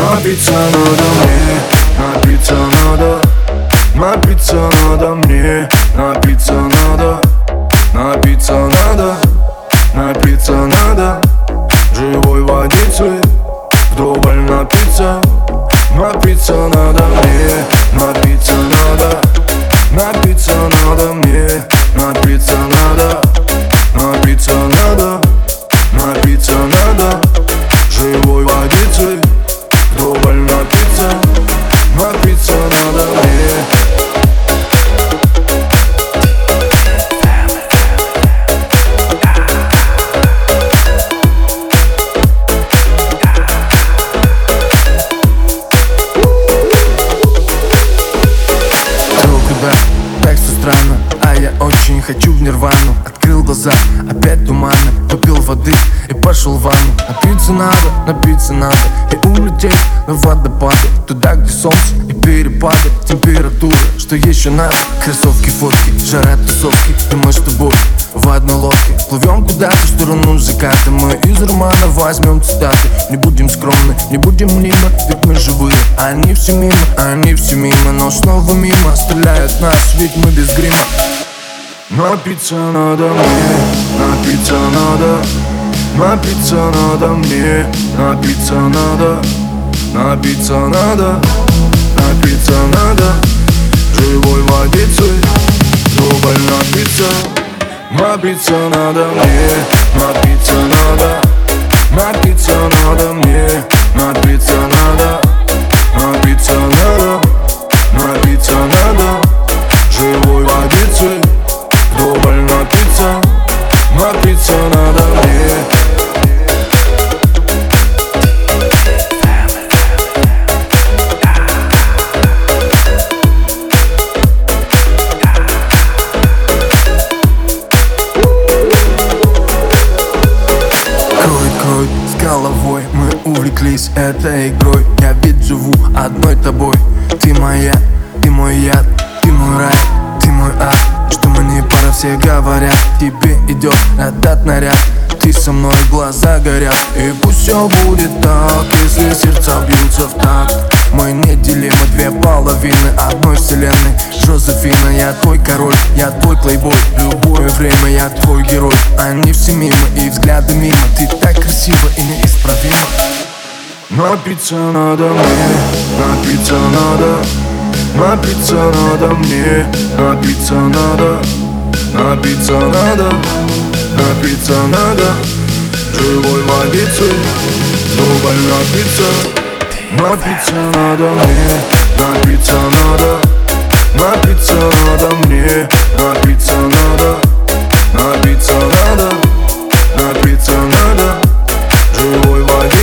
Напиться надо мне, напиться надо. Напиться надо мне, напиться надо. Напиться надо, напиться надо. Живой водицей вдоволь напиться. Напиться надо мне, напиться надо. Напиться надо мне, напиться надо. Напиться надо, напиться надо. Живой водицей вдоволь напиться. Напиться надо мне. Так все странно, а я очень хочу в нирвану. Открыл глаза, опять туманно. Попил воды и пошел в ванну. Напиться надо и улететь на водопады. Туда, где солнце и перепады температуры. Что еще надо? Кроссовки, фотки, жара, тусовки. И мы с тобой в одной лодке плывем куда-то в сторону заката. Мы из романа возьмем цитаты. Не будем скромны, не будем мимо, ведь мы живые. Они все мимо, но снова мимо. Стреляют нас, ведь мы без грима. Напиться надо мне, напиться надо. Напиться надо мне, напиться надо. Напиться надо, напиться надо. Живой водицей вдоволь напиться. Напиться надо мне, напиться надо. Напиться надо мне, напиться надо. Напиться надо, напиться надо. Живой водицей вдоволь напиться. Напиться надо мне. Кроет с головой, мы увлеклись этой игрой. Я ведь живу одной тобой. Ты моя, ты мой яд, ты мой рай, ты мой ад. Что мы не пара, все говорят. Тебе идет этот наряд. Ты со мной, глаза горят. И пусть все будет так, если сердца бьются в такт. Мы неделимы, две половины одной вселенной. Жозефина, я твой король, я твой плейбой. Любое время я твой герой. Они все мимо и взгляды мимо. Ты так красива и неисправима. Напиться надо мне, напиться надо. Напиться надо мне, напиться надо. Напиться надо, напиться надо. Живой водицей вдоволь напиться. Напиться надо мне, напиться надо. Напиться надо мне, напиться надо. Напиться надо, напиться надо. Живой водицей